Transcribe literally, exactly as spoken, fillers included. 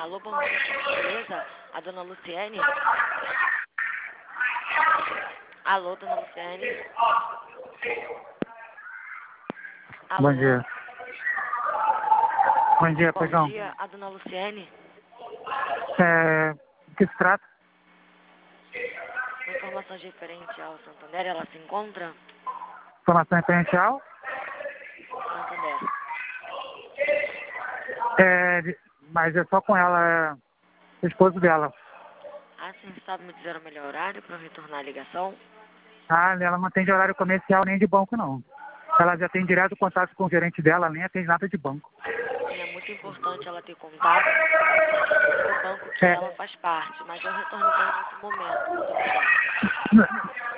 Alô, bom dia, por gentileza. A dona Luciene? Alô, dona Luciene? Alô? Bom dia. Bom dia, Bom perdão. dia, a dona Luciene? É, o que se trata? Com informações referentes ao Santander, ela se encontra? Informação referencial? Santander. É, de- mas é só com ela, é, o esposo dela. Ah, sim, sabe me dizer o melhor horário para eu retornar a ligação? Ah, ela não atende horário comercial nem de banco, não. Ela já tem direto contato com o gerente dela, nem atende nada de banco. Sim, é muito importante ela ter contato com o banco que É, ela faz parte, mas eu retorno então em outro momento. Muito obrigada. n-